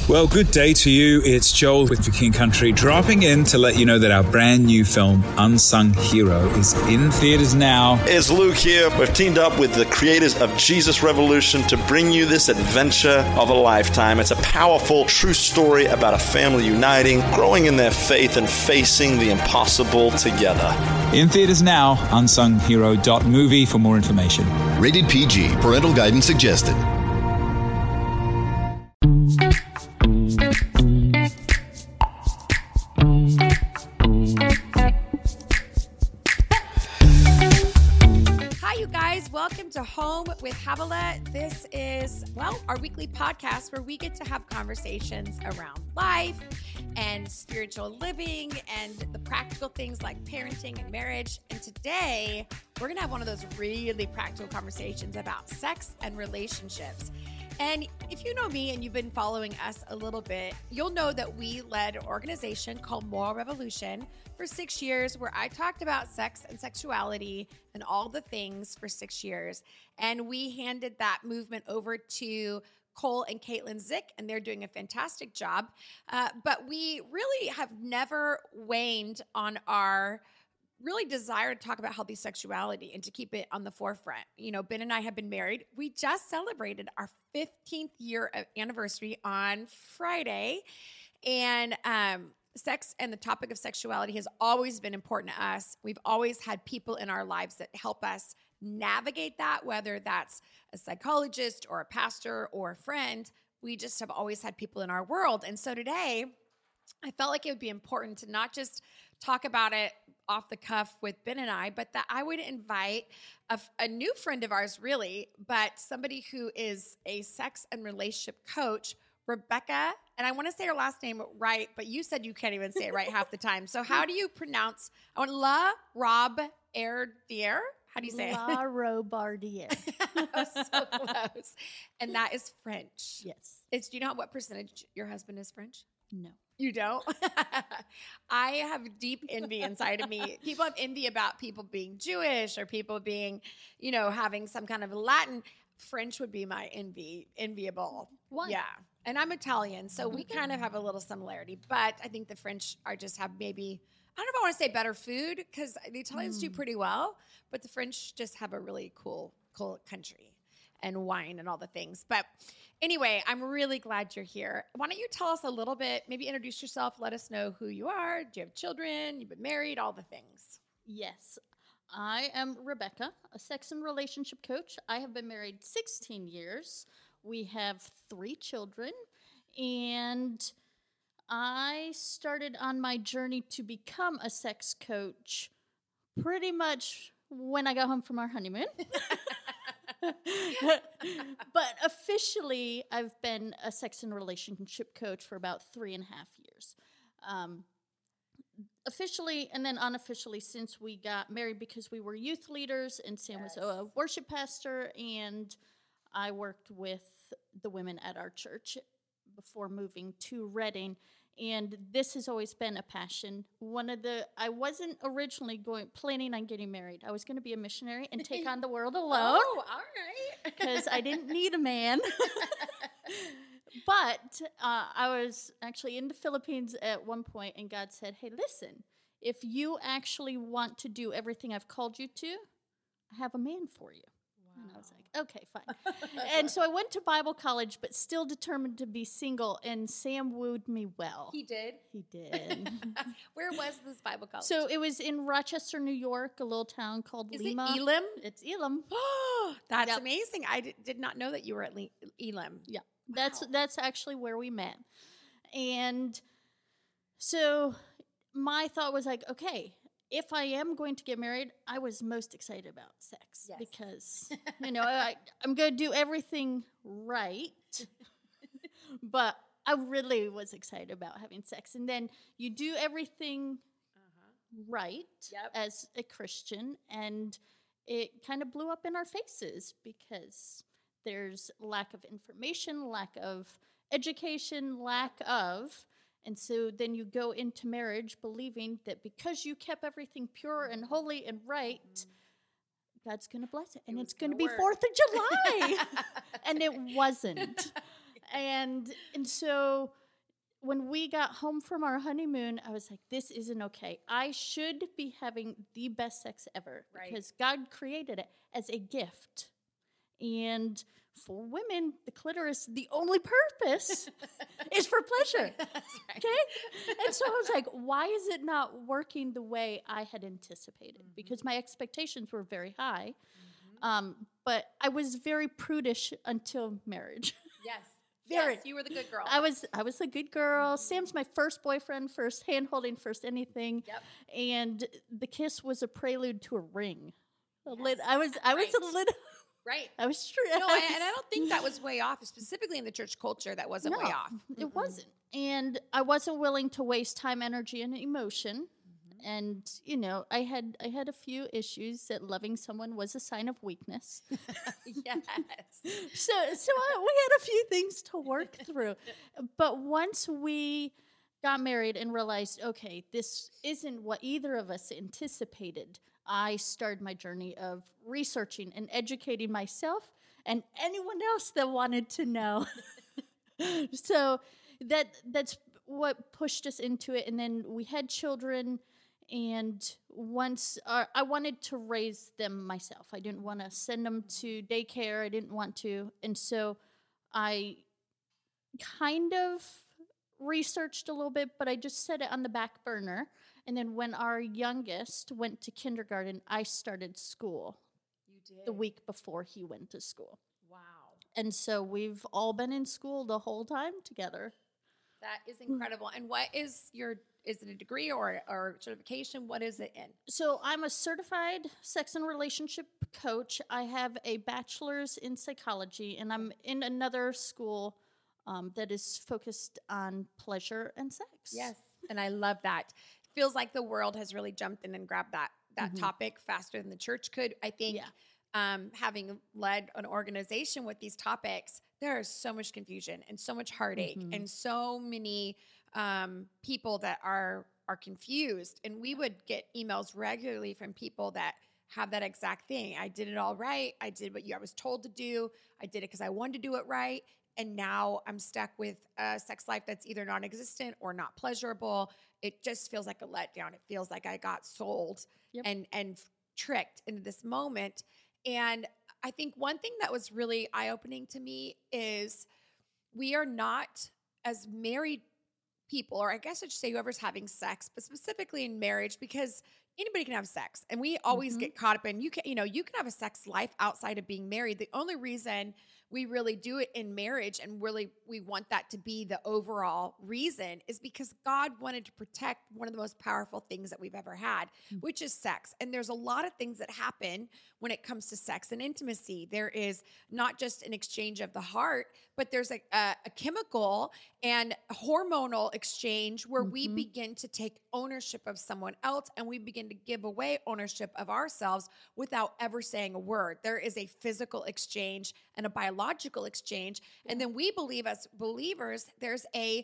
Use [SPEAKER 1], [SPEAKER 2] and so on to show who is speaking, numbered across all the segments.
[SPEAKER 1] Well, good day to you. It's Joel with The King Country, dropping in to let you know that our brand new film, Unsung Hero, is in theaters now.
[SPEAKER 2] It's Luke here. We've teamed up with the creators of Jesus Revolution to bring you this adventure of a lifetime. It's a powerful, true story about a family uniting, growing in their faith, and facing the impossible together.
[SPEAKER 1] In theaters now, unsunghero.movie for more information.
[SPEAKER 3] Rated PG. Parental guidance suggested.
[SPEAKER 4] Welcome to Home with Havilah. This is, our weekly podcast where we get to have conversations around life and spiritual living and the practical things like parenting and marriage. And today, we're going to have one of those really practical conversations about sex and relationships. And if you know me and you've been following us a little bit, you'll know that we led an organization called Moral Revolution for 6 years, where I talked about sex and sexuality and all the things for 6 years. And we handed that movement over to Cole and Caitlin Zick, and they're doing a fantastic job. But we really have never waned on our really desire to talk about healthy sexuality and to keep it on the forefront. You know, Ben and I have been married. We just celebrated our 15th year anniversary on Friday. And sex and the topic of sexuality has always been important to us. We've always had people in our lives that help us navigate that, whether that's a psychologist or a pastor or a friend. We just have always had people in our world. And so today, I felt like it would be important to not just talk about it off the cuff with Ben and I, but that I would invite a new friend of ours, really, but somebody who is a sex and relationship coach, Rebecca. And I want to say her last name right, but you said you can't even say it right half the time. So how do you pronounce? I want La Robardier. How do you say it?
[SPEAKER 5] La Robardier.
[SPEAKER 4] So close. And that is French.
[SPEAKER 5] Yes.
[SPEAKER 4] Do you know what percentage your husband is French?
[SPEAKER 5] No.
[SPEAKER 4] You don't? I have deep envy inside of me. People have envy about people being Jewish or people being, having some kind of Latin. French would be my enviable.
[SPEAKER 5] Why?
[SPEAKER 4] Yeah. And I'm Italian, so we kind of have a little similarity. But I think the French have maybe, I don't know if I want to say better food, because the Italians do pretty well, but the French just have a really cool country and wine and all the things. But anyway, I'm really glad you're here. Why don't you tell us a little bit, maybe introduce yourself, let us know who you are. Do you have children? You've been married, all the things.
[SPEAKER 5] Yes. I am Rebecca, a sex and relationship coach. I have been married 16 years. We have 3 children, and I started on my journey to become a sex coach pretty much when I got home from our honeymoon. But officially, I've been a sex and relationship coach for about 3.5 years. Officially and then unofficially since we got married, because we were youth leaders and Sam was a worship pastor, and I worked with the women at our church before moving to Redding. And this has always been a passion. I wasn't originally planning on getting married. I was going to be a missionary and take on the world alone.
[SPEAKER 4] Oh, all right.
[SPEAKER 5] Because I didn't need a man. But I was actually in the Philippines at one point, and God said, hey, listen, if you actually want to do everything I've called you to, I have a man for you. Wow. And I was like, okay, fine. And so I went to Bible college, but still determined to be single, and Sam wooed me well.
[SPEAKER 4] He did?
[SPEAKER 5] He did.
[SPEAKER 4] Where was this Bible college?
[SPEAKER 5] So it was in Rochester, New York, a little town called Lima.
[SPEAKER 4] Is it Elim?
[SPEAKER 5] It's Elim.
[SPEAKER 4] Oh, that's amazing. I did not know that you were at Elim.
[SPEAKER 5] Yeah. That's actually where we met. And so my thought was like, okay, if I am going to get married, I was most excited about sex because, I'm going to do everything right. But I really was excited about having sex. And then you do everything right as a Christian, and it kind of blew up in our faces because there's lack of information, lack of education, and so then you go into marriage believing that because you kept everything pure and holy and right, God's going to bless it. And it's going to be 4th of July. And it wasn't. And so when we got home from our honeymoon, I was like, this isn't okay. I should be having the best sex ever because God created it as a gift. And for women, the clitoris, the only purpose is for pleasure. Okay? And so I was like, why is it not working the way I had anticipated? Because my expectations were very high. But I was very prudish until marriage.
[SPEAKER 4] Yes.
[SPEAKER 5] Very.
[SPEAKER 4] Yes, you were the good girl.
[SPEAKER 5] I was a good girl. Sam's my first boyfriend, first hand holding, first anything.
[SPEAKER 4] Yep.
[SPEAKER 5] And the kiss was a prelude to a ring.
[SPEAKER 4] Yes.
[SPEAKER 5] I was a little
[SPEAKER 4] Right.
[SPEAKER 5] I was true.
[SPEAKER 4] No, and I don't think that was way off, specifically in the church culture. That wasn't way off.
[SPEAKER 5] It wasn't. And I wasn't willing to waste time, energy, and emotion. And I had a few issues that loving someone was a sign of weakness.
[SPEAKER 4] Yes.
[SPEAKER 5] So we had a few things to work through. But once we got married and realized, okay, this isn't what either of us anticipated, I started my journey of researching and educating myself and anyone else that wanted to know. So that's what pushed us into it. And then we had children. And once I wanted to raise them myself. I didn't want to send them to daycare. I didn't want to. And so I kind of researched a little bit, but I just set it on the back burner. And then when our youngest went to kindergarten, I started school.
[SPEAKER 4] You did?
[SPEAKER 5] The week before he went to school.
[SPEAKER 4] Wow.
[SPEAKER 5] And so we've all been in school the whole time together.
[SPEAKER 4] That is incredible. And what is is it a degree or certification? What is it in?
[SPEAKER 5] So I'm a certified sex and relationship coach. I have a bachelor's in psychology, and I'm in another school that is focused on pleasure and sex.
[SPEAKER 4] Yes, and I love that. Feels like the world has really jumped in and grabbed that topic faster than the church could. I think having led an organization with these topics, there is so much confusion and so much heartache and so many people that are confused. And we would get emails regularly from people that have that exact thing. I did it all right. I did what I was told to do. I did it because I wanted to do it right. And now I'm stuck with a sex life that's either non-existent or not pleasurable. It just feels like a letdown. It feels like I got sold and tricked into this moment. And I think one thing that was really eye-opening to me is we are not, as married people, or I guess I should say whoever's having sex, but specifically in marriage, because anybody can have sex. And we always get caught up in, you can have a sex life outside of being married. The only reason we really do it in marriage and really we want that to be the overall reason is because God wanted to protect one of the most powerful things that we've ever had, which is sex. And there's a lot of things that happen when it comes to sex and intimacy. There is not just an exchange of the heart, but there's a chemical and hormonal exchange where we begin to take ownership of someone else and we begin to give away ownership of ourselves without ever saying a word. There is a physical exchange and a biological exchange. And then we believe as believers, there's a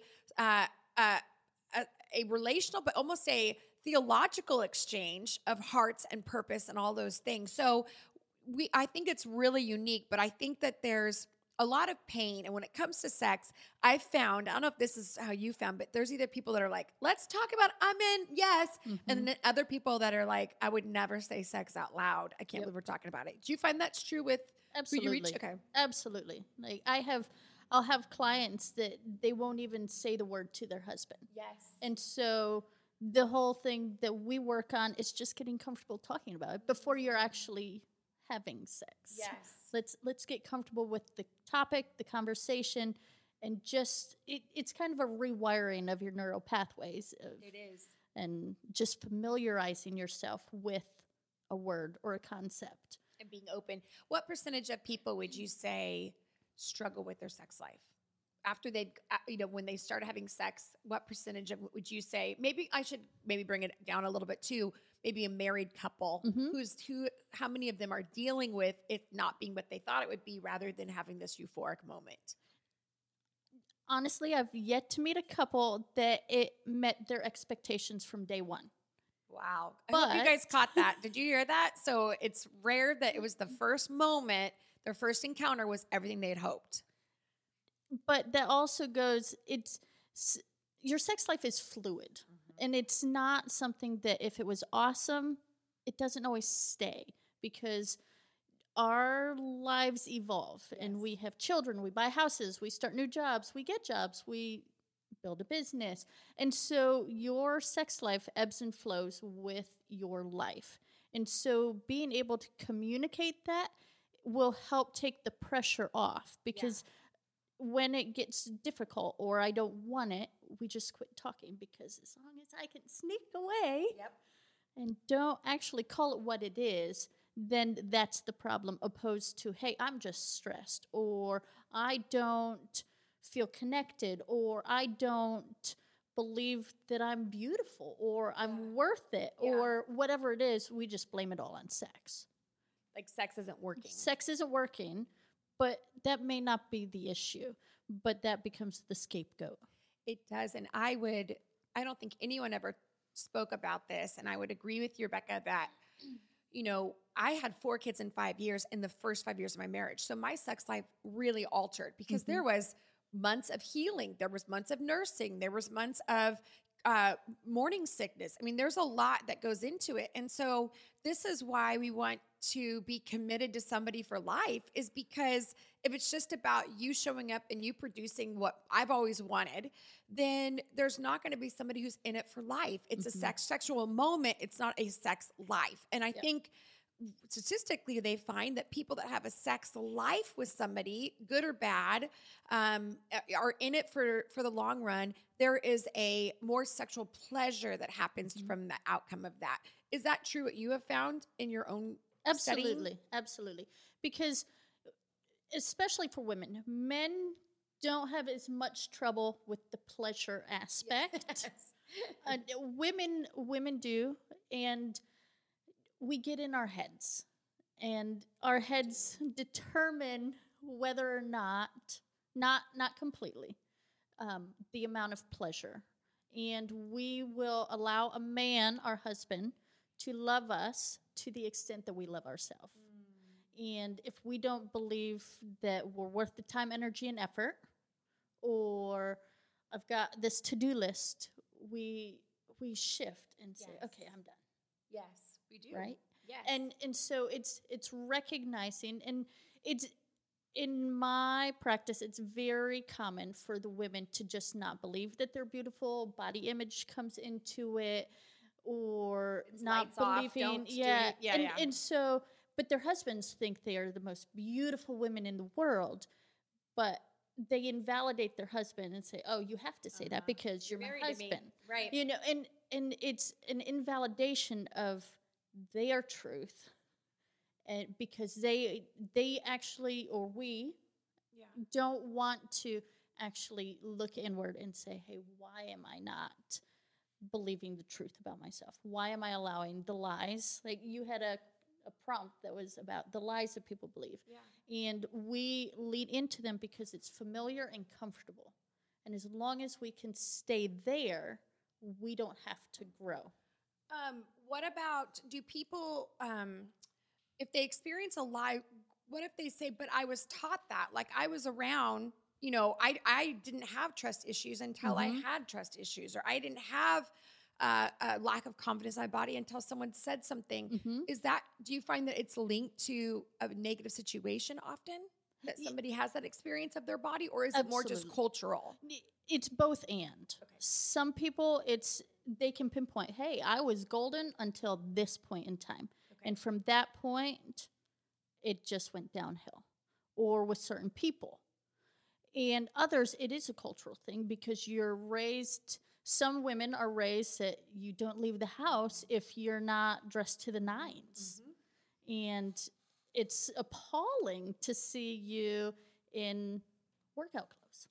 [SPEAKER 4] relational, but almost a theological exchange of hearts and purpose and all those things. So I think it's really unique, but I think that there's a lot of pain. And when it comes to sex, I found, I don't know if this is how you found, but there's either people that are like, let's talk about it, I'm in, yes. And then other people that are like, I would never say sex out loud. I can't believe we're talking about it. Do you find that's true with who you reach? Okay.
[SPEAKER 5] Absolutely. Like I'll have clients that they won't even say the word to their husband.
[SPEAKER 4] Yes.
[SPEAKER 5] And so the whole thing that we work on is just getting comfortable talking about it before you're actually having sex.
[SPEAKER 4] Yes.
[SPEAKER 5] Let's get comfortable with the topic, the conversation, and just it's kind of a rewiring of your neural pathways.
[SPEAKER 4] It is.
[SPEAKER 5] And just familiarizing yourself with a word or a concept.
[SPEAKER 4] And being open. What percentage of people would you say struggle with their sex life? After they've, when they start having sex, what percentage of would you say? Maybe I should bring it down a little bit too. Maybe a married couple how many of them are dealing with it not being what they thought it would be rather than having this euphoric moment?
[SPEAKER 5] Honestly, I've yet to meet a couple that it met their expectations from day one.
[SPEAKER 4] Wow. I hope you guys caught that. Did you hear that? So it's rare that it was the first moment, their first encounter was everything they had hoped.
[SPEAKER 5] But that also goes, your sex life is fluid, and it's not something that if it was awesome, it doesn't always stay, because our lives evolve, and we have children, we buy houses, we start new jobs, we get jobs, we build a business. And so your sex life ebbs and flows with your life. And so being able to communicate that will help take the pressure off, because when it gets difficult or I don't want it, we just quit talking, because as long as I can sneak away and don't actually call it what it is, then that's the problem, opposed to, hey, I'm just stressed, or I don't feel connected, or I don't believe that I'm beautiful, or I'm worth it, or whatever it is. We just blame it all on sex.
[SPEAKER 4] Like sex isn't working.
[SPEAKER 5] Sex isn't working, but that may not be the issue, but that becomes the scapegoat.
[SPEAKER 4] It does. And I don't think anyone ever spoke about this. And I would agree with you, Rebecca, that, you know, I had 4 kids in 5 years in the first 5 years of my marriage. So my sex life really altered, because there was months of healing. There was months of nursing. There was months of morning sickness. I mean, there's a lot that goes into it. And so this is why we want to be committed to somebody for life, is because if it's just about you showing up and you producing what I've always wanted, then there's not going to be somebody who's in it for life. It's a sexual moment. It's not a sex life. And I think statistically, they find that people that have a sex life with somebody, good or bad, are in it for the long run. There is a more sexual pleasure that happens from the outcome of that. Is that true, what you have found in your own studying?
[SPEAKER 5] Absolutely. Because especially for women, men don't have as much trouble with the pleasure aspect. Women do, and we get in our heads, and our heads determine whether or not completely, the amount of pleasure. And we will allow a man, our husband, to love us to the extent that we love ourselves. And if we don't believe that we're worth the time, energy, and effort, or I've got this to-do list, we shift and say, okay, I'm done.
[SPEAKER 4] Yes, we do.
[SPEAKER 5] Right?
[SPEAKER 4] Yes.
[SPEAKER 5] And so it's recognizing, and it's, in my practice, it's very common for the women to just not believe that they're beautiful. Body image comes into it, or
[SPEAKER 4] It's
[SPEAKER 5] not
[SPEAKER 4] lights off,
[SPEAKER 5] believing.
[SPEAKER 4] don't
[SPEAKER 5] And so, but their husbands think they are the most beautiful women in the world, but they invalidate their husband and say, "Oh, you have to say that because you're my
[SPEAKER 4] married to me."
[SPEAKER 5] husband."
[SPEAKER 4] Right.
[SPEAKER 5] You know, and it's an invalidation of their truth, and because they actually, or we don't want to actually look inward and say, "Hey, why am I not believing the truth about myself? Why am I allowing the lies?" Like you had a prompt that was about the lies that people believe. And we lead into them because it's familiar and comfortable. And as long as we can stay there, we don't have to grow.
[SPEAKER 4] What about, do people, if they experience a lie, what if they say, but I was taught that, like I was around, you know, I didn't have trust issues until I had trust issues, or I didn't have a lack of confidence in my body until someone said something. Is that, do you find that it's linked to a negative situation often, that somebody has that experience of their body, or is it more just cultural?
[SPEAKER 5] It's both and. Some people, they can pinpoint, hey, I was golden until this point in time. And from that point, it just went downhill. Or with certain people. And others, it is a cultural thing, because you're raised, some women are raised that you don't leave the house if you're not dressed to the nines. And it's appalling to see you in workout clothes.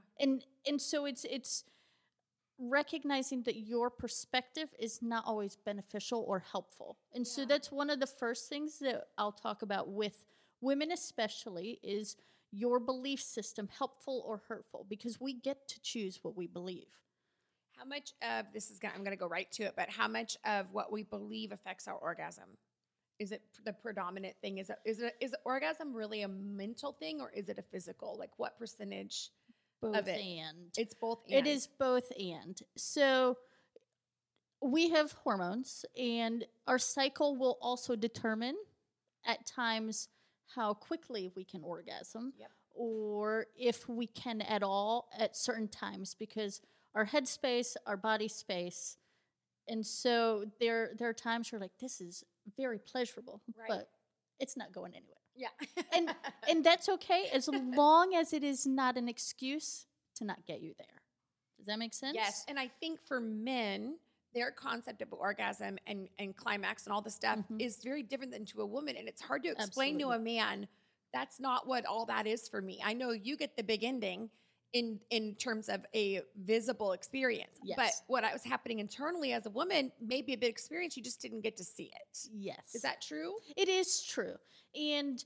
[SPEAKER 5] And so it's recognizing that your perspective is not always beneficial or helpful. And so that's one of the first things that I'll talk about with women especially, is your belief system helpful or hurtful, because we get to choose what we believe.
[SPEAKER 4] How much of this I'm going to go right to it, but how much of what we believe affects our orgasm? Is it the predominant thing? Is orgasm really a mental thing, or is it a physical? Like what percentage
[SPEAKER 5] both
[SPEAKER 4] of it.
[SPEAKER 5] and.
[SPEAKER 4] It's both and.
[SPEAKER 5] It is both and. So we have hormones, and our cycle will also determine at times how quickly we can orgasm, or if we can at all at certain times, because our head space, our body space. And so there are times where like, this is very pleasurable, but it's not going anywhere.
[SPEAKER 4] Yeah.
[SPEAKER 5] And that's okay, as long as it is not an excuse to not get you there. Does that make sense?
[SPEAKER 4] Yes. And I think for men, their concept of orgasm and climax and all the stuff is very different than to a woman. And it's hard to explain to a man, that's not what all that is for me. I know you get the big ending in terms of a visible experience.
[SPEAKER 5] Yes.
[SPEAKER 4] But what was happening internally as a woman may be a big experience. You just didn't get to see it.
[SPEAKER 5] Yes.
[SPEAKER 4] Is that true?
[SPEAKER 5] It is true. And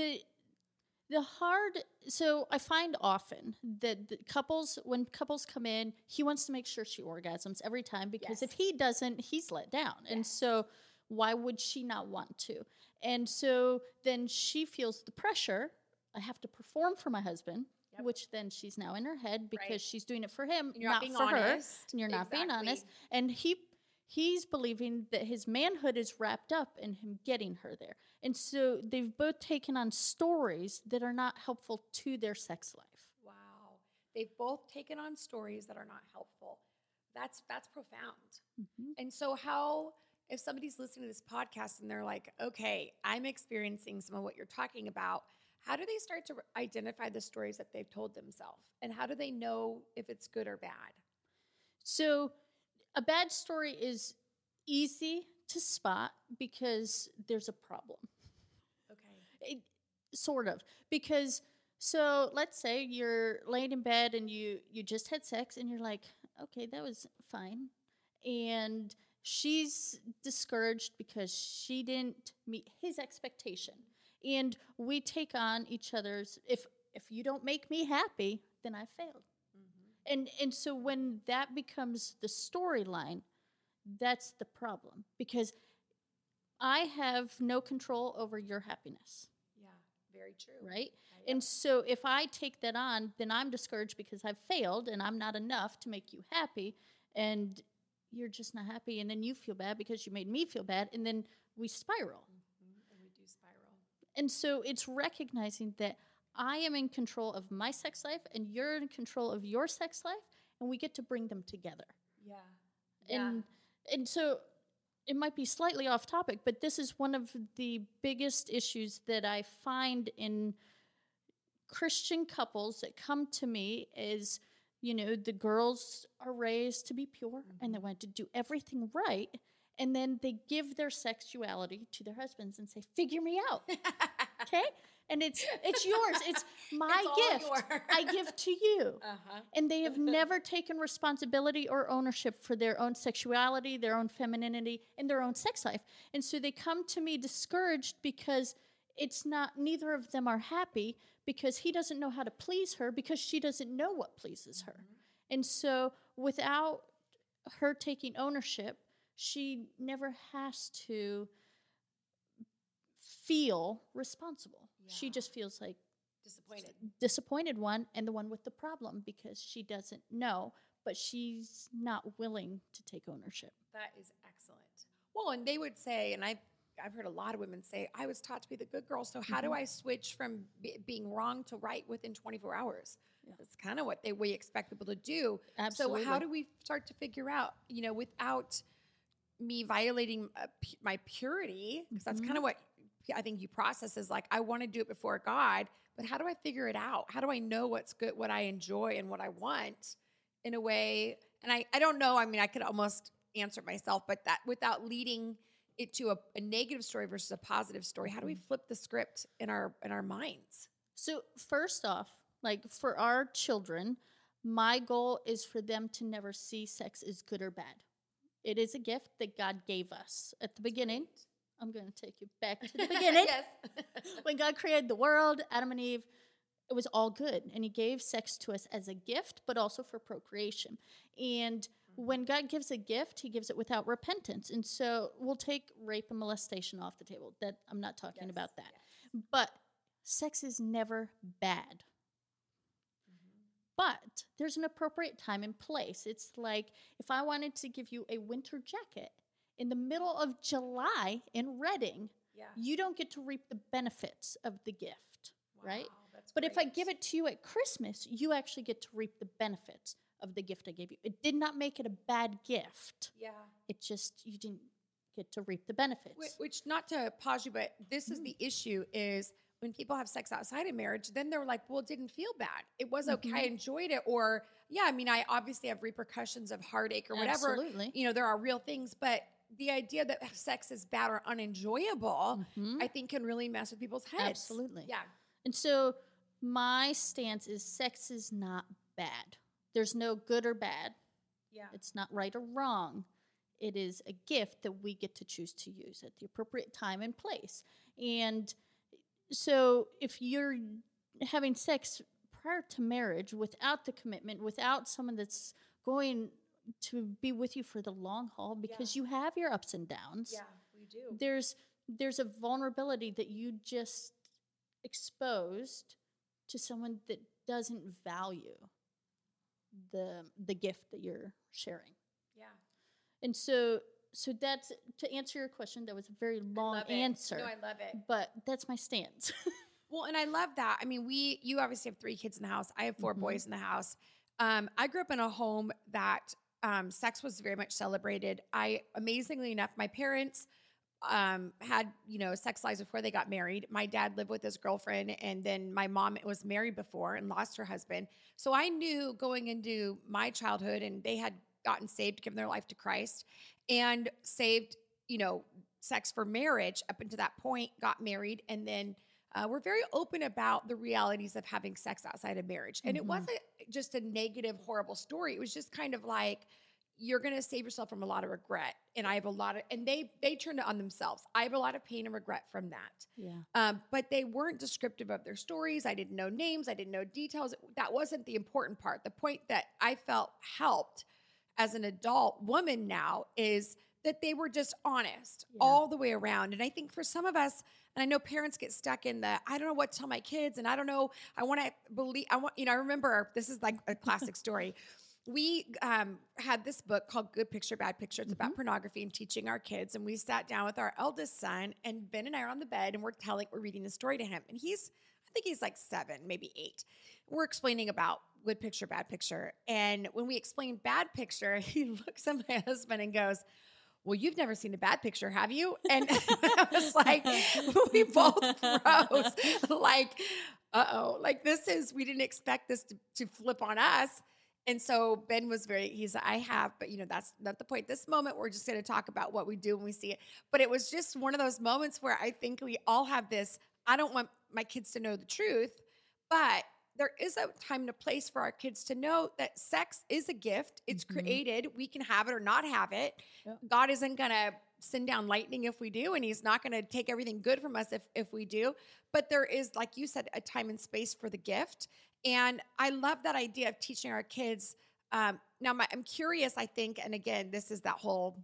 [SPEAKER 5] so I find often that when couples come in, he wants to make sure she orgasms every time, because if he doesn't, he's let down. And so why would she not want to? And so then she feels the pressure. I have to perform for my husband, which then she's now in her head because she's doing it for him, not for her. And you're not being honest. And he's believing that his manhood is wrapped up in him getting her there. And so they've both taken on stories that are not helpful to their sex life.
[SPEAKER 4] Wow. They've both taken on stories that are not helpful. That's profound. And so if somebody's listening to this podcast and they're like, okay, I'm experiencing some of what you're talking about, how do they start to identify the stories that they've told themselves? And how do they know if it's good or bad?
[SPEAKER 5] So a bad story is easy to spot because there's a problem. Okay. Sort of. Because, so let's say you're laying in bed and you just had sex and you're like, okay, that was fine. And she's discouraged because she didn't meet his expectation. And we take on each other's, if you don't make me happy, then I failed. And so when that becomes the storyline, that's the problem, because I have no control over your happiness.
[SPEAKER 4] Yeah, very true.
[SPEAKER 5] Right? And so if I take that on, then I'm discouraged because I've failed and I'm not enough to make you happy, and you're just not happy, and then you feel bad because you made me feel bad, and then we spiral.
[SPEAKER 4] And we do spiral.
[SPEAKER 5] And so it's recognizing that I am in control of my sex life and you're in control of your sex life, and we get to bring them together.
[SPEAKER 4] Yeah.
[SPEAKER 5] And so it might be slightly off topic, but this is one of the biggest issues that I find in Christian couples that come to me is, the girls are raised to be pure and they want to do everything right. And then they give their sexuality to their husbands and say, figure me out. Okay? And it's yours. It's my gift. I give to you. And they have never taken responsibility or ownership for their own sexuality, their own femininity, and their own sex life. And so they come to me discouraged because neither of them are happy, because he doesn't know how to please her, because she doesn't know what pleases her. And so without her taking ownership, she never has to feel responsible. Yeah. She just feels like disappointed one, and the one with the problem, because she doesn't know, but she's not willing to take ownership.
[SPEAKER 4] That is excellent. Well, and they would say, and I've heard a lot of women say, I was taught to be the good girl, so how do I switch from being wrong to right within 24 hours? Yeah. That's kind of what we expect people to do.
[SPEAKER 5] Absolutely.
[SPEAKER 4] So how do we start to figure out, without me violating my purity, because that's kind of what I think you process is like, I want to do it before God, but how do I figure it out? How do I know what's good, what I enjoy, and what I want in a way? And I don't know. I mean, I could almost answer it myself, but that without leading it to a negative story versus a positive story, how do we flip the script in our minds?
[SPEAKER 5] So first off, like for our children, my goal is for them to never see sex as good or bad. It is a gift that God gave us at the beginning. I'm going to take you back to the beginning.
[SPEAKER 4] Yes.
[SPEAKER 5] When God created the world, Adam and Eve, it was all good. And he gave sex to us as a gift, but also for procreation. And when God gives a gift, he gives it without repentance. And so we'll take rape and molestation off the table. That I'm not talking about that. Yes. But sex is never bad. But there's an appropriate time and place. It's like if I wanted to give you a winter jacket in the middle of July in Reading, you don't get to reap the benefits of the gift, right? But if I give it to you at Christmas, you actually get to reap the benefits of the gift I gave you. It did not make it a bad gift.
[SPEAKER 4] Yeah.
[SPEAKER 5] It just, you didn't get to reap the benefits.
[SPEAKER 4] Which, not to pause you, but this is the issue is when people have sex outside of marriage, then they're like, well, it didn't feel bad. It was okay. I enjoyed it. Or, yeah, I mean, I obviously have repercussions of heartache or whatever.
[SPEAKER 5] Absolutely.
[SPEAKER 4] You know, there are real things, but the idea that sex is bad or unenjoyable, I think can really mess with people's heads.
[SPEAKER 5] Absolutely.
[SPEAKER 4] Yeah.
[SPEAKER 5] And so my stance is sex is not bad. There's no good or bad.
[SPEAKER 4] Yeah.
[SPEAKER 5] It's not right or wrong. It is a gift that we get to choose to use at the appropriate time and place. And so if you're having sex prior to marriage without the commitment, without someone that's going to be with you for the long haul, because you have your ups and downs.
[SPEAKER 4] Yeah, we do.
[SPEAKER 5] There's a vulnerability that you just exposed to someone that doesn't value the gift that you're sharing.
[SPEAKER 4] Yeah.
[SPEAKER 5] And so that's, to answer your question, that was a very long answer.
[SPEAKER 4] No, I love it.
[SPEAKER 5] But that's my stance.
[SPEAKER 4] Well, and I love that. I mean, you obviously have 3 kids in the house. I have 4 boys in the house. I grew up in a home that sex was very much celebrated. Amazingly enough, my parents had, sex lives before they got married. My dad lived with his girlfriend, and then my mom was married before and lost her husband. So I knew going into my childhood, and they had gotten saved, given their life to Christ, and saved, sex for marriage up until that point, got married, and then we're very open about the realities of having sex outside of marriage. And it wasn't just a negative, horrible story. It was just kind of like, you're going to save yourself from a lot of regret. And I have a lot of, and they turned it on themselves. I have a lot of pain and regret from that.
[SPEAKER 5] Yeah.
[SPEAKER 4] But they weren't descriptive of their stories. I didn't know names. I didn't know details. That wasn't the important part. The point that I felt helped as an adult woman now is that they were just honest all the way around. And I think for some of us, and I know parents get stuck in the, I don't know what to tell my kids. And I don't know, I remember, this is like a classic story. We had this book called Good Picture, Bad Picture. It's about pornography and teaching our kids. And we sat down with our eldest son, and Ben and I are on the bed, and we're reading the story to him. And I think he's like 7, maybe 8. We're explaining about Good Picture, Bad Picture. And when we explain Bad Picture, he looks at my husband and goes, well, you've never seen a bad picture, have you? And I was like, we both froze. Like, uh-oh. Like, we didn't expect this to flip on us. And so Ben was I have, but that's not the point. This moment, we're just going to talk about what we do when we see it. But it was just one of those moments where I think we all have this, I don't want my kids to know the truth, but there is a time and a place for our kids to know that sex is a gift. It's created. We can have it or not have it. Yep. God isn't going to send down lightning if we do, and he's not going to take everything good from us if we do. But there is, like you said, a time and space for the gift. And I love that idea of teaching our kids. Now, I'm curious, I think, and again, this is that whole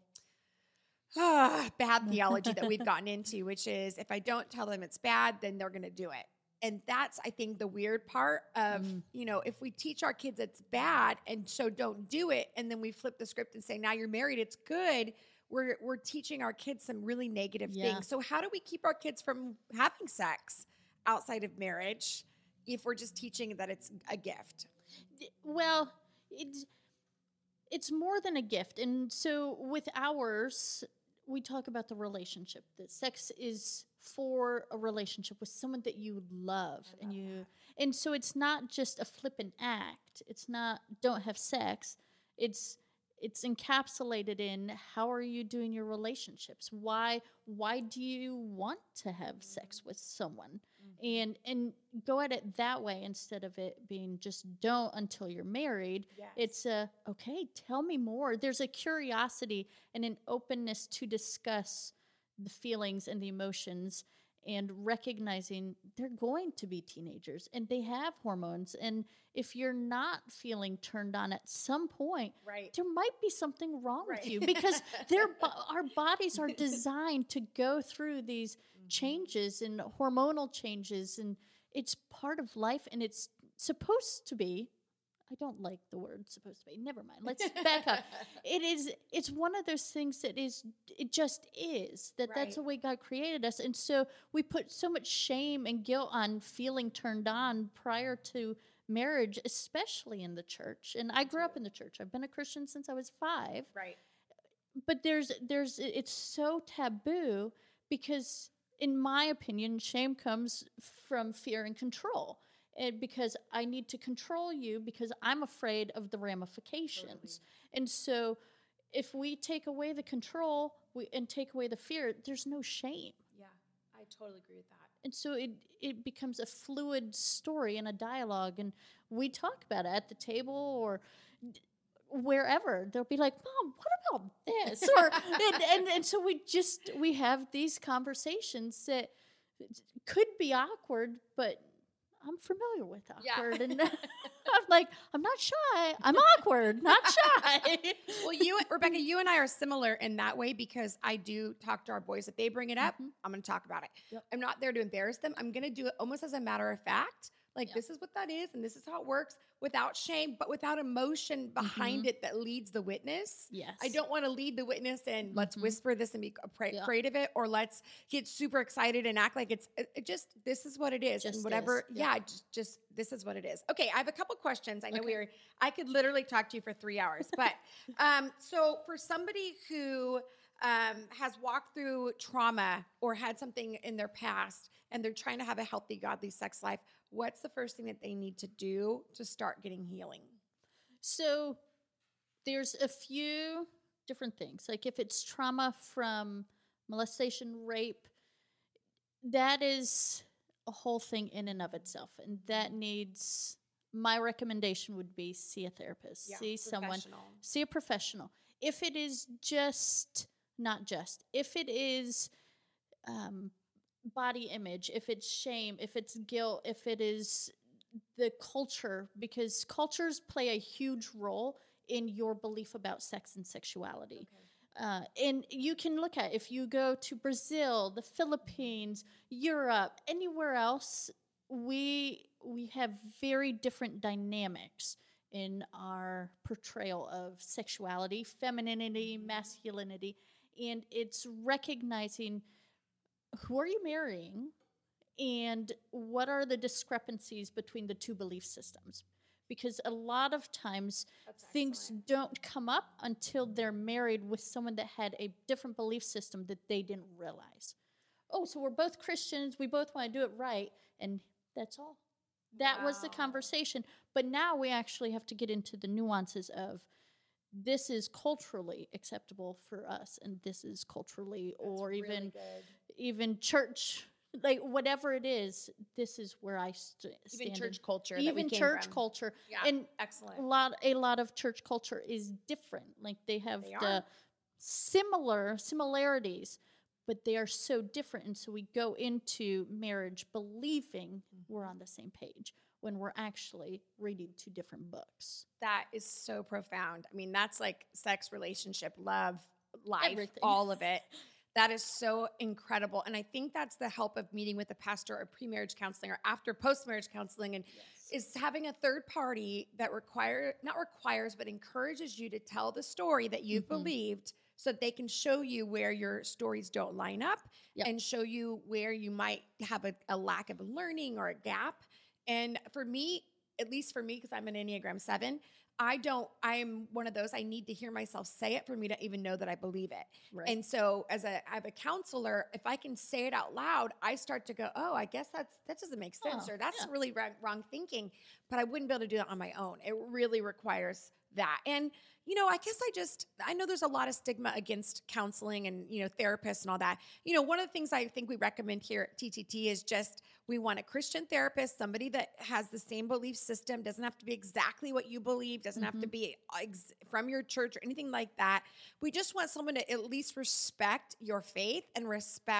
[SPEAKER 4] bad theology that we've gotten into, which is if I don't tell them it's bad, then they're going to do it. And that's, I think, the weird part of, if we teach our kids it's bad and so don't do it, and then we flip the script and say, now you're married, it's good, we're teaching our kids some really negative things. So how do we keep our kids from having sex outside of marriage if we're just teaching that it's a gift?
[SPEAKER 5] Well, it's more than a gift. And so with ours, we talk about the relationship, that sex is for a relationship with someone that you love. And so it's not just a flippant act. It's not don't have sex. It's encapsulated in how are you doing your relationships? Why do you want to have sex with someone? And go at it that way instead of it being just don't until you're married. Yes. It's okay, tell me more. There's a curiosity and an openness to discuss the feelings and the emotions, and recognizing they're going to be teenagers and they have hormones. And if you're not feeling turned on at some point, there might be something wrong with you, because our bodies are designed to go through these changes and hormonal changes, and it's part of life, and it's supposed to be I don't like the word supposed to be. Never mind. Let's back up. It's one of those things that it just is. That's the way God created us. And so we put so much shame and guilt on feeling turned on prior to marriage, especially in the church. And I grew up in the church. I've been a Christian since I was 5.
[SPEAKER 4] Right.
[SPEAKER 5] But it's so taboo because, in my opinion, shame comes from fear and control. And because I need to control you because I'm afraid of the ramifications. Totally. And so if we take away the control and take away the fear, there's no shame.
[SPEAKER 4] Yeah, I totally agree with that.
[SPEAKER 5] And so it becomes a fluid story and a dialogue. And we talk about it at the table or wherever. They'll be like, Mom, what about this? Or and so we have these conversations that could be awkward, but I'm familiar with awkward. Yeah. And I'm like, I'm not shy. I'm awkward, not shy.
[SPEAKER 4] Well, Rebecca, you and I are similar in that way because I do talk to our boys. If they bring it up, I'm going to talk about it. Yep. I'm not there to embarrass them. I'm going to do it almost as a matter of fact. Like, this is what that is, and this is how it works, without shame, but without emotion behind it that leads the witness.
[SPEAKER 5] Yes.
[SPEAKER 4] I don't want to lead the witness and let's whisper this and be afraid of it, or let's get super excited and act like it's just, this is what it is. Just and whatever, just this is what it is. Okay, I have a couple questions. I know I could literally talk to you for 3 hours, but so for somebody who has walked through trauma or had something in their past and they're trying to have a healthy, godly sex life, what's the first thing that they need to do to start getting healing?
[SPEAKER 5] So there's a few different things. Like if it's trauma from molestation, rape, that is a whole thing in and of itself. And that needs, my recommendation would be see a therapist, see someone, see a professional. If it is if it is body image, if it's shame, if it's guilt, if it is the culture, because cultures play a huge role in your belief about sex and sexuality. Okay. And you can look at, if you go to Brazil, the Philippines, Europe, anywhere else, we have very different dynamics in our portrayal of sexuality, femininity, masculinity, and it's recognizing who are you marrying and what are the discrepancies between the two belief systems. Because a lot of times things don't come up until they're married with someone that had a different belief system that they didn't realize. Oh, so we're both Christians, we both want to do it right, and that's all. That was the conversation. But now we actually have to get into the nuances of this is culturally acceptable for us, and this is culturally, or even church, like whatever it is, this is where I stand.
[SPEAKER 4] Even church culture.
[SPEAKER 5] Even church culture. Yeah, and excellent. A lot of church culture is different. Like they have the similarities, but they are so different. And so we go into marriage believing we're on the same page when we're actually reading two different books.
[SPEAKER 4] That is so profound. I mean, that's like sex, relationship, love, life, everything. All of it. That is so incredible. And I think that's the help of meeting with a pastor or pre-marriage counseling or after post-marriage counseling, and is having a third party that but encourages you to tell the story that you've believed, so that they can show you where your stories don't line up and show you where you might have a lack of learning or a gap. And for me, at least for me, because I'm an Enneagram 7, I'm one of those, I need to hear myself say it for me to even know that I believe it. Right. And so I have a counselor, if I can say it out loud, I start to go, oh, I guess that doesn't make sense, or that's really wrong thinking, but I wouldn't be able to do that on my own. It really requires that. And, I guess I know there's a lot of stigma against counseling and, therapists and all that. One of the things I think we recommend here at TTT is just, we want a Christian therapist, somebody that has the same belief system, doesn't have to be exactly what you believe, doesn't have to be from your church or anything like that. We just want someone to at least respect your faith and respect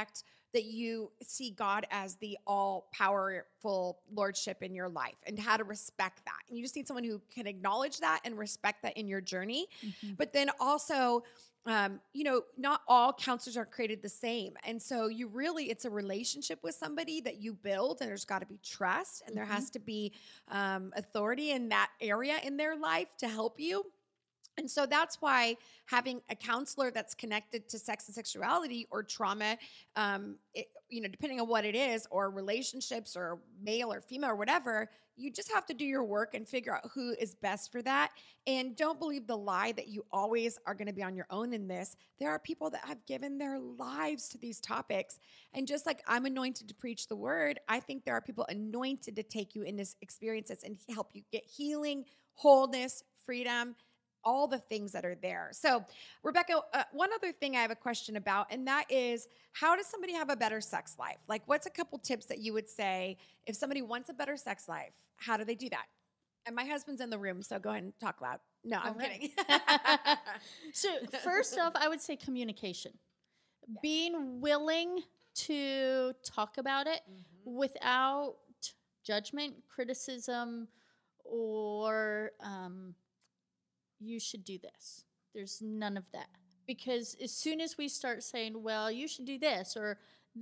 [SPEAKER 4] that you see God as the all powerful lordship in your life and how to respect that. And you just need someone who can acknowledge that and respect that in your journey. But then also, not all counselors are created the same. And so it's a relationship with somebody that you build, and there's got to be trust, and there has to be authority in that area in their life to help you. And so that's why having a counselor that's connected to sex and sexuality or trauma, depending on what it is, or relationships or male or female or whatever, you just have to do your work and figure out who is best for that. And don't believe the lie that you always are going to be on your own in this. There are people that have given their lives to these topics. And just like I'm anointed to preach the word, I think there are people anointed to take you in this experiences and help you get healing, wholeness, freedom, all the things that are there. So, Rebecca, one other thing I have a question about, and that is, how does somebody have a better sex life? Like, what's a couple tips that you would say if somebody wants a better sex life? How do they do that? And my husband's in the room, so go ahead and talk loud. No, I'm kidding.
[SPEAKER 5] So, first off, I would say communication. Yeah. Being willing to talk about it without judgment, criticism, or you should do this. There's none of that. Because as soon as we start saying, well, you should do this, or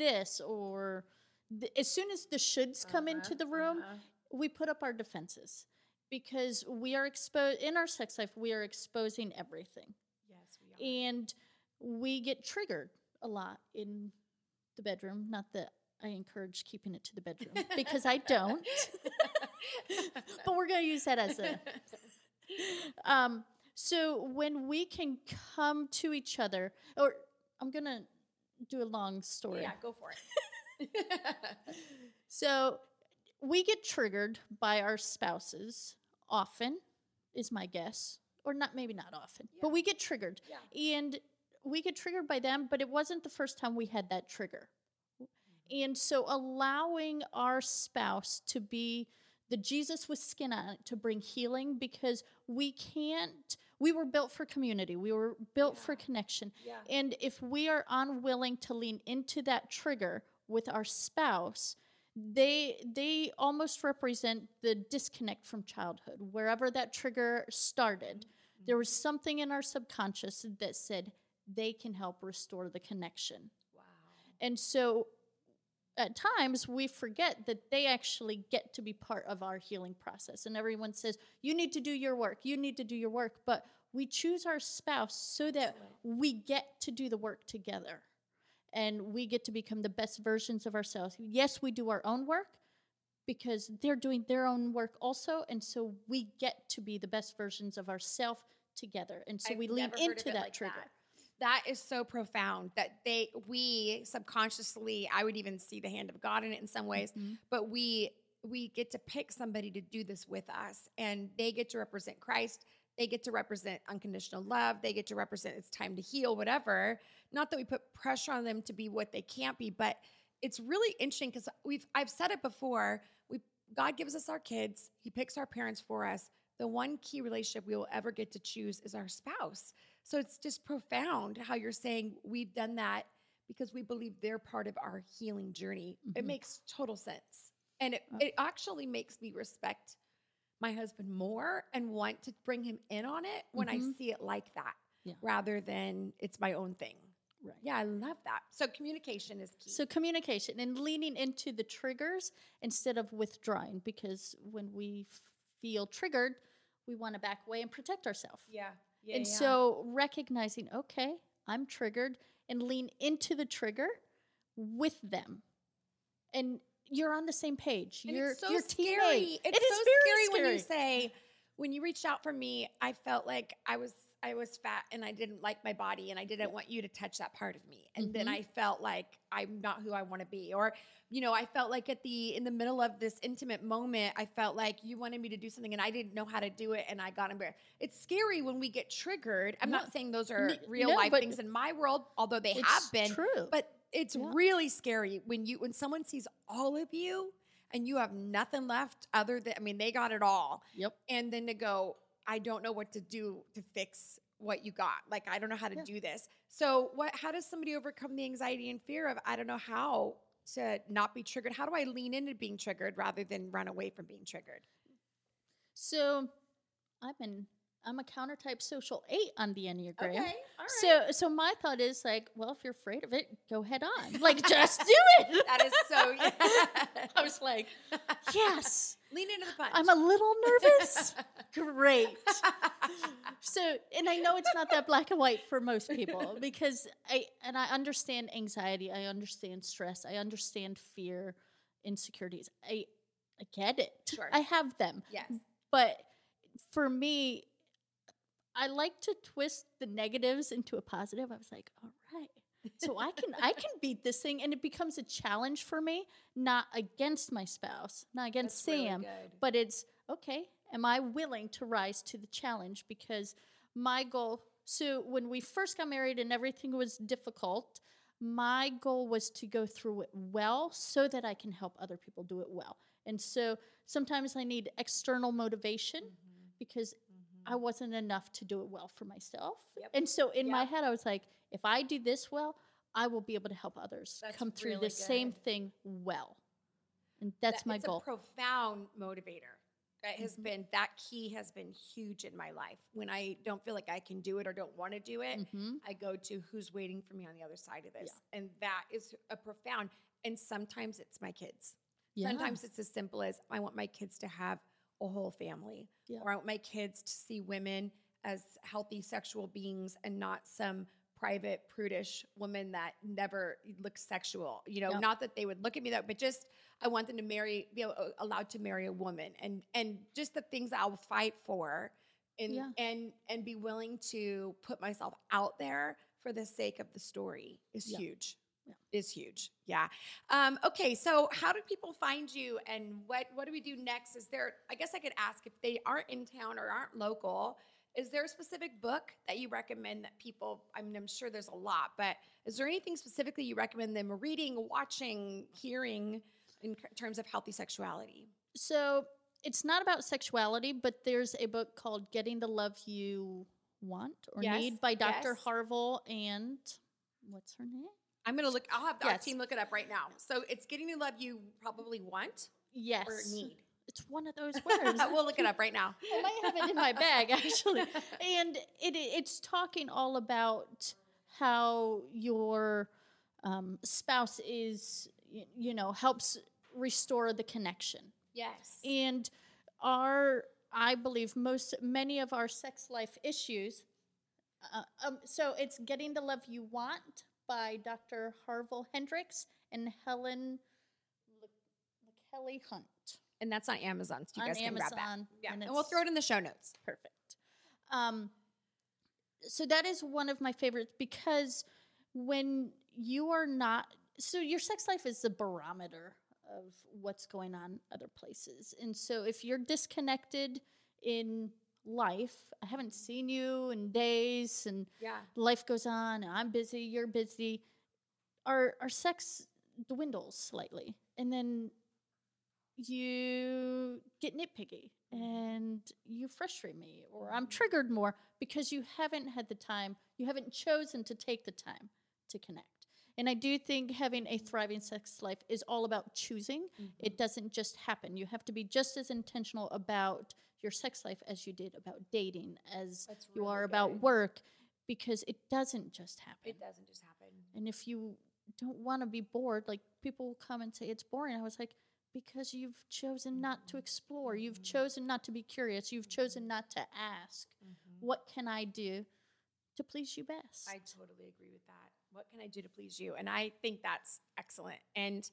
[SPEAKER 5] as soon as the shoulds come into the room, we put up our defenses. Because we are exposed, in our sex life, we are exposing everything.
[SPEAKER 4] Yes, we are.
[SPEAKER 5] And we get triggered a lot in the bedroom. Not that I encourage keeping it to the bedroom, because I don't. But we're going to use that as a... So when we can come to each other, or I'm going to do a long story.
[SPEAKER 4] Yeah, go for it.
[SPEAKER 5] So we get triggered by our spouses often, is my guess, or maybe not often, but we get triggered. Yeah. And we get triggered by them, but it wasn't the first time we had that trigger. And so allowing our spouse to be the Jesus with skin on it, to bring healing, because we were built for community. We were built for connection. Yeah. And if we are unwilling to lean into that trigger with our spouse, they almost represent the disconnect from childhood. Wherever that trigger started, there was something in our subconscious that said they can help restore the connection. Wow. And so at times, we forget that they actually get to be part of our healing process. And everyone says, you need to do your work. You need to do your work. But we choose our spouse so that we get to do the work together. And we get to become the best versions of ourselves. Yes, we do our own work because they're doing their own work also. And so we get to be the best versions of ourselves together. And so we lean into that trigger.
[SPEAKER 4] That is so profound that we subconsciously, I would even see the hand of God in it in some ways, but we get to pick somebody to do this with us, and they get to represent Christ. They get to represent unconditional love. They get to represent it's time to heal, whatever. Not that we put pressure on them to be what they can't be, but it's really interesting because I've said it before. God gives us our kids. He picks our parents for us. The one key relationship we will ever get to choose is our spouse. So it's just profound how you're saying we've done that because we believe they're part of our healing journey. It makes total sense. And it actually makes me respect my husband more and want to bring him in on it when I see it like that, rather than it's my own thing. Right. Yeah, I love that. So communication is key.
[SPEAKER 5] So communication and leaning into the triggers instead of withdrawing, because when we feel triggered, we want to back away and protect ourselves.
[SPEAKER 4] Yeah.
[SPEAKER 5] So recognizing, okay, I'm triggered, and lean into the trigger with them. And you're on the same page.
[SPEAKER 4] And
[SPEAKER 5] you're
[SPEAKER 4] it's so
[SPEAKER 5] your
[SPEAKER 4] scary.
[SPEAKER 5] Teammate.
[SPEAKER 4] It's so scary when you say, when you reached out for me, I felt like I was fat and I didn't like my body and I didn't want you to touch that part of me. And then I felt like I'm not who I want to be. Or, I felt like in the middle of this intimate moment, I felt like you wanted me to do something and I didn't know how to do it and I got embarrassed. It's scary when we get triggered. I'm not saying those are real life things in my world, although they have been.
[SPEAKER 5] True.
[SPEAKER 4] But it's really scary when someone sees all of you and you have nothing left other than, they got it all.
[SPEAKER 5] Yep.
[SPEAKER 4] And then to go, I don't know what to do to fix what you got. Like, I don't know how to do this. So how does somebody overcome the anxiety and fear of, I don't know how to not be triggered? How do I lean into being triggered rather than run away from being triggered?
[SPEAKER 5] So I'm a counter-type social 8 on the Enneagram.
[SPEAKER 4] Okay, all right.
[SPEAKER 5] So my thought is like, well, if you're afraid of it, go head on. Like, just do it.
[SPEAKER 4] That is so,
[SPEAKER 5] I was like, yes.
[SPEAKER 4] Lean into the punch.
[SPEAKER 5] I'm a little nervous. Great. So, and I know it's not that black and white for most people, because I understand anxiety. I understand stress. I understand fear, insecurities. I get it.
[SPEAKER 4] Sure.
[SPEAKER 5] I have them.
[SPEAKER 4] Yes.
[SPEAKER 5] But for me, I like to twist the negatives into a positive. I was like, all right, so I can beat this thing, and it becomes a challenge for me, not against my spouse, not against Sam,
[SPEAKER 4] really good.
[SPEAKER 5] but it's okay. Am I willing to rise to the challenge? Because my goal. So when we first got married and everything was difficult, my goal was to go through it well, so that I can help other people do it well. And so sometimes I need external motivation, because I wasn't enough to do it well for myself.
[SPEAKER 4] Yep.
[SPEAKER 5] And so in my head, I was like, if I do this well, I will be able to help others come through
[SPEAKER 4] really
[SPEAKER 5] the same thing well. And that's my goal.
[SPEAKER 4] It's a profound motivator. That key has been huge in my life. When I don't feel like I can do it or don't want to do it, I go to who's waiting for me on the other side of this. Yeah. And that is a profound, and sometimes it's my kids. Yeah. Sometimes it's as simple as, I want my kids to have a whole family, or I want my kids to see women as healthy sexual beings and not some private prudish woman that never looks sexual. Not that they would look at me that, but just I want them to be allowed to marry a woman, and just the things I'll fight for, and be willing to put myself out there for the sake of the story is huge. Is huge. Yeah. Okay. So how do people find you, and what do we do next? I guess I could ask, if they aren't in town or aren't local, is there a specific book that you recommend that people, I'm sure there's a lot, but is there anything specifically you recommend them reading, watching, hearing in terms of healthy sexuality?
[SPEAKER 5] So it's not about sexuality, but there's a book called Getting the Love You Want or Need by Dr. Harville and what's her name?
[SPEAKER 4] I'll have our team look it up right now. So it's Getting the Love You Probably Want?
[SPEAKER 5] Yes.
[SPEAKER 4] Or Need?
[SPEAKER 5] It's one of those words.
[SPEAKER 4] We'll look it up right now.
[SPEAKER 5] I might have it in my bag, actually. And it's talking all about how your spouse is, helps restore the connection.
[SPEAKER 4] Yes.
[SPEAKER 5] And I believe many of our sex life issues, so it's Getting the Love You Want by Dr. Harville Hendrix and Helen LaKelly Hunt.
[SPEAKER 4] And that's on Amazon, so you guys can grab that. Yeah,
[SPEAKER 5] and
[SPEAKER 4] we'll throw it in the show notes.
[SPEAKER 5] Perfect. So that is one of my favorites, because when you are not, so your sex life is the barometer of what's going on other places. And so if you're disconnected in life, I haven't seen you in days, and life goes on, and I'm busy, you're busy, our sex dwindles slightly. And then you get nitpicky and you frustrate me, or I'm triggered more because you haven't had the time, you haven't chosen to take the time to connect. And I do think having a thriving sex life is all about choosing. It doesn't just happen. You have to be just as intentional about your sex life as you did about dating, as you are about work, because it doesn't just happen.
[SPEAKER 4] It doesn't just happen.
[SPEAKER 5] And if you don't want to be bored, like, people will come and say it's boring. I was like, because you've chosen not to explore. You've chosen not to be curious. You've chosen not to ask, what can I do to please you best?
[SPEAKER 4] I totally agree with that. What can I do to please you? And I think that's excellent. And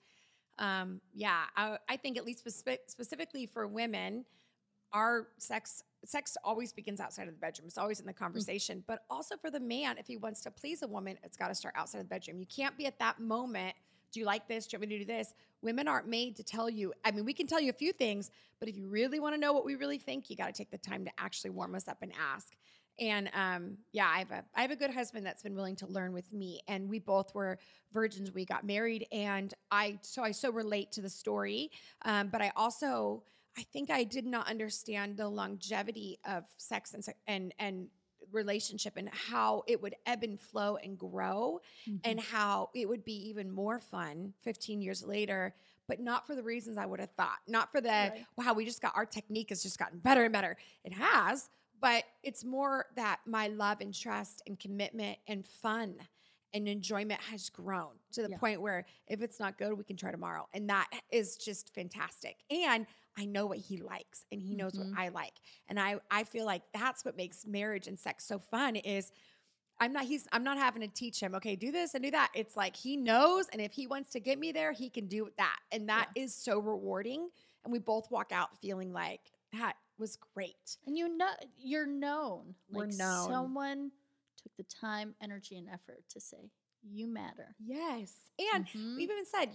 [SPEAKER 4] I think, at least specifically for women, our sex always begins outside of the bedroom. It's always in the conversation. But also for the man, if he wants to please a woman, it's got to start outside of the bedroom. You can't be at that moment, do you like this? Do you want me to do this? Women aren't made to tell you. I mean, we can tell you a few things, but if you really want to know what we really think, you got to take the time to actually warm us up and ask. And I have a good husband that's been willing to learn with me, and we both were virgins. We got married, and I so relate to the story. But I think I did not understand the longevity of sex and relationship and how it would ebb and flow and grow, and how it would be even more fun 15 years later, but not for the reasons I would have thought. Not for how we just got, our technique has just gotten better and better. It has, but it's more that my love and trust and commitment and fun and enjoyment has grown to the point where if it's not good, we can try tomorrow. And that is just fantastic. And I know what he likes and he knows what I like. And I feel like that's what makes marriage and sex so fun is I'm not having to teach him, okay, do this and do that. It's like he knows, and if he wants to get me there, he can do that. And that is so rewarding. And we both walk out feeling like that was great.
[SPEAKER 5] And you're known.
[SPEAKER 4] We're known.
[SPEAKER 5] Someone took the time, energy, and effort to say, you matter.
[SPEAKER 4] Yes. And we've even said,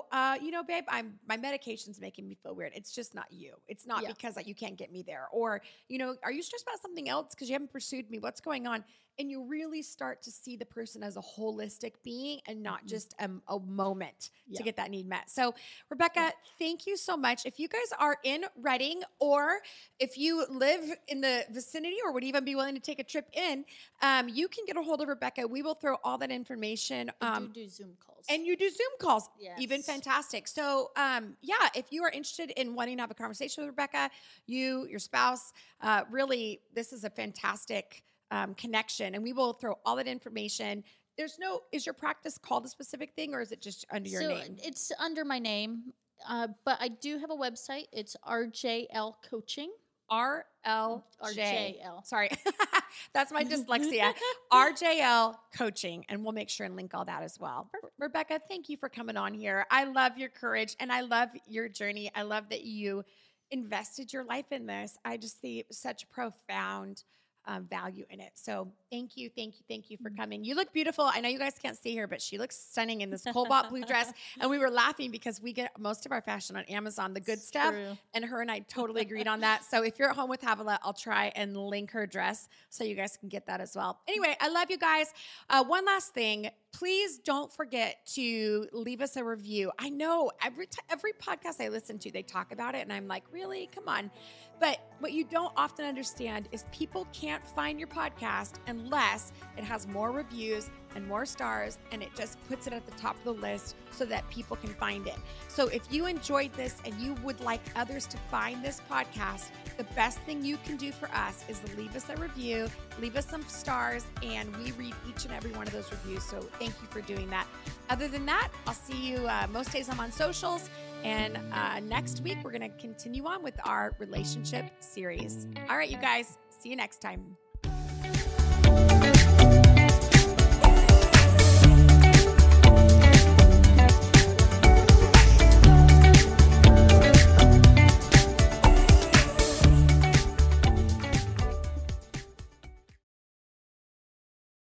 [SPEAKER 4] babe, my medication's making me feel weird. It's just not you. It's not because you can't get me there. Or, are you stressed about something else because you haven't pursued me? What's going on? And you really start to see the person as a holistic being and not just a moment to get that need met. So, Rebecca, thank you so much. If you guys are in Redding, or if you live in the vicinity or would even be willing to take a trip in, you can get a hold of Rebecca. We will throw all that information.
[SPEAKER 5] You do Zoom calls.
[SPEAKER 4] And you do Zoom calls.
[SPEAKER 5] Yes.
[SPEAKER 4] Even fantastic. So, if you are interested in wanting to have a conversation with Rebecca, your spouse, really, this is a fantastic connection, and we will throw all that information. Is your practice called a specific thing, or is it just under your name?
[SPEAKER 5] It's under my name, but I do have a website. It's RJL Coaching.
[SPEAKER 4] RJL. Sorry, that's my dyslexia. RJL Coaching, and we'll make sure and link all that as well. Rebecca, thank you for coming on here. I love your courage, and I love your journey. I love that you invested your life in this. I just see such profound value in it. So thank you for coming. You look beautiful. I know you guys can't see her, but she looks stunning in this cobalt blue dress. And we were laughing because we get most of our fashion on Amazon, the good stuff.
[SPEAKER 5] True.
[SPEAKER 4] And her and I totally agreed on that. So if you're at home with Havilah, I'll try and link her dress so you guys can get that as well. Anyway, I love you guys. One last thing. Please don't forget to leave us a review. I know every podcast I listen to, they talk about it, and I'm like, really? Come on. But what you don't often understand is people can't find your podcast unless it has more reviews and more stars, and it just puts it at the top of the list so that people can find it. So if you enjoyed this and you would like others to find this podcast, the best thing you can do for us is leave us a review, leave us some stars, and we read each and every one of those reviews. So thank you for doing that. Other than that, I'll see you most days I'm on socials. And next week, we're going to continue on with our relationship series. All right, you guys, see you next time.